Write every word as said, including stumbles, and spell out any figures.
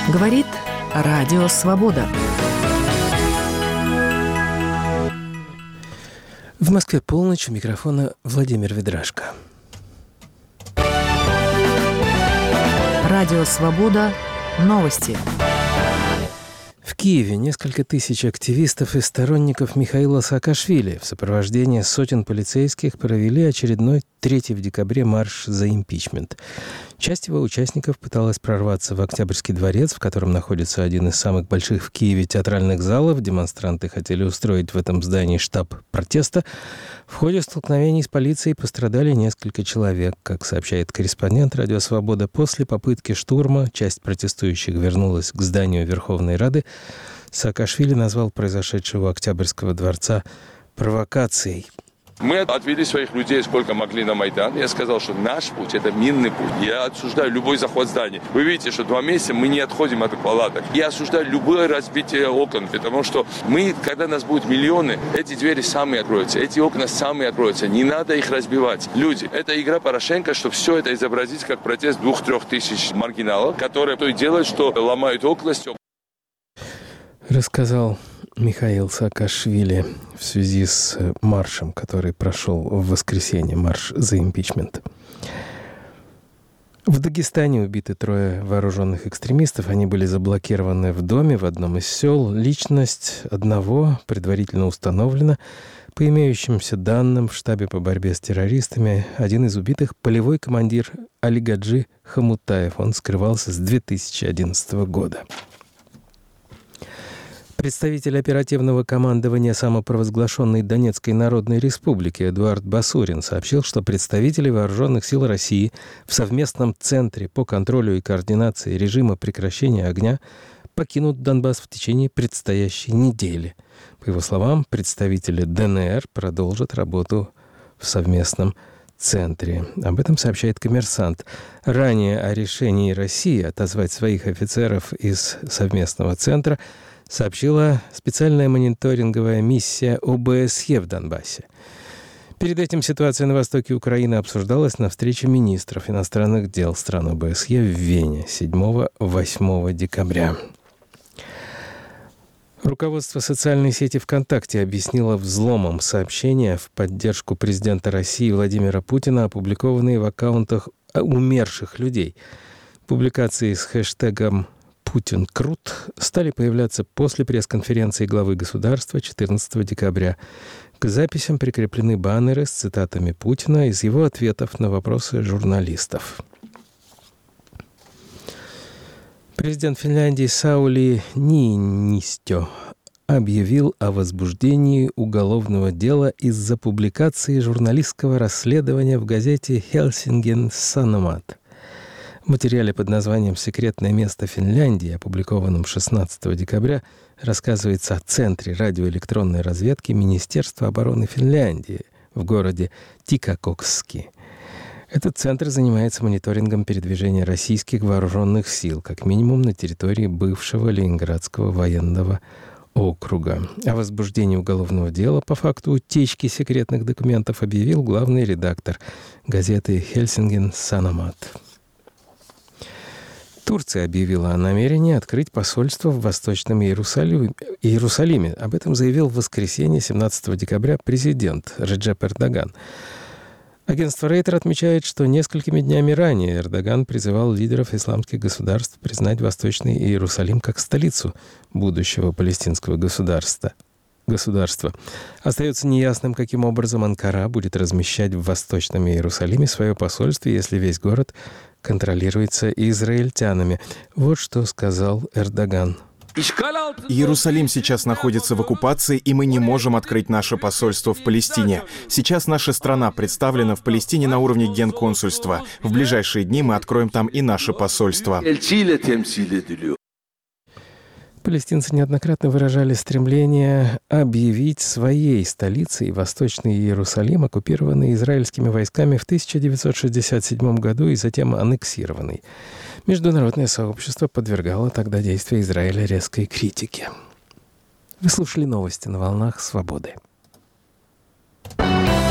Говорит Радио Свобода. В Москве полночь, у микрофона Владимир Ведрашко. Радио Свобода. Новости. В Киеве несколько тысяч активистов и сторонников Михаила Саакашвили в сопровождении сотен полицейских провели очередной третий в декабре марш за импичмент. Часть его участников пыталась прорваться в Октябрьский дворец, в котором находится один из самых больших в Киеве театральных залов. Демонстранты хотели устроить в этом здании штаб протеста. В ходе столкновений с полицией пострадали несколько человек. Как сообщает корреспондент «Радио Свобода», после попытки штурма часть протестующих вернулась к зданию Верховной Рады. Саакашвили назвал произошедшее у Октябрьского дворца провокацией. Мы отвели своих людей сколько могли на Майдан. Я сказал, что наш путь – это мирный путь. Я осуждаю любой захват зданий. Вы видите, что два месяца мы не отходим от палаток. Я осуждаю любое разбитие окон, потому что мы, когда нас будет миллионы, эти двери сами откроются, эти окна сами откроются. Не надо их разбивать. Люди, это игра Порошенко, чтобы все это изобразить как протест двух-трех тысяч маргиналов, которые то и делают, что ломают окна. Рассказал Михаил Саакашвили в связи с маршем, который прошел в воскресенье, марш за импичмент. В Дагестане убиты трое вооруженных экстремистов. Они были заблокированы в доме в одном из сел. Личность одного предварительно установлена. По имеющимся данным, в штабе по борьбе с террористами один из убитых – полевой командир Алигаджи Хамутаев. Он скрывался с две тысячи одиннадцатого года. Представитель оперативного командования самопровозглашенной Донецкой Народной Республики Эдуард Басурин сообщил, что представители вооруженных сил России в совместном центре по контролю и координации режима прекращения огня покинут Донбасс в течение предстоящей недели. По его словам, представители ДНР продолжат работу в совместном центре. Об этом сообщает «Коммерсант». Ранее о решении России отозвать своих офицеров из совместного центра сообщила специальная мониторинговая миссия О Бэ Эс Е в Донбассе. Перед этим ситуация на востоке Украины обсуждалась на встрече министров иностранных дел стран О Бэ Эс Е в Вене седьмого-восьмого декабря. Руководство социальной сети ВКонтакте объяснило взломом сообщения в поддержку президента России Владимира Путина, опубликованные в аккаунтах умерших людей. Публикации с хэштегом «Путин крут» стали появляться после пресс-конференции главы государства четырнадцатого декабря. К записям прикреплены баннеры с цитатами Путина из его ответов на вопросы журналистов. Президент Финляндии Саули Ниинистё объявил о возбуждении уголовного дела из-за публикации журналистского расследования в газете «Хelsingin Sanomat». В материале под названием «Секретное место Финляндии», опубликованном шестнадцатого декабря, рассказывается о Центре радиоэлектронной разведки Министерства обороны Финляндии в городе Тикакокски. Этот центр занимается мониторингом передвижения российских вооруженных сил, как минимум на территории бывшего Ленинградского военного округа. О возбуждении уголовного дела по факту утечки секретных документов объявил главный редактор газеты «Хelsingin Sanomat». Турция объявила о намерении открыть посольство в Восточном Иерусалиме. Иерусалиме. Об этом заявил в воскресенье, семнадцатого декабря, президент Реджеп Эрдоган. Агентство Рейтер отмечает, что несколькими днями ранее Эрдоган призывал лидеров исламских государств признать Восточный Иерусалим как столицу будущего палестинского государства. государства. Остается неясным, каким образом Анкара будет размещать в Восточном Иерусалиме свое посольство, если весь город контролируется израильтянами. Вот что сказал Эрдоган. Иерусалим сейчас находится в оккупации, и мы не можем открыть наше посольство в Палестине. Сейчас наша страна представлена в Палестине на уровне генконсульства. В ближайшие дни мы откроем там и наше посольство. Палестинцы неоднократно выражали стремление объявить своей столицей Восточный Иерусалим, оккупированный израильскими войсками в тысяча девятьсот шестьдесят седьмом году и затем аннексированный. Международное сообщество подвергало тогда действия Израиля резкой критике. Вы слушали новости на волнах Свободы.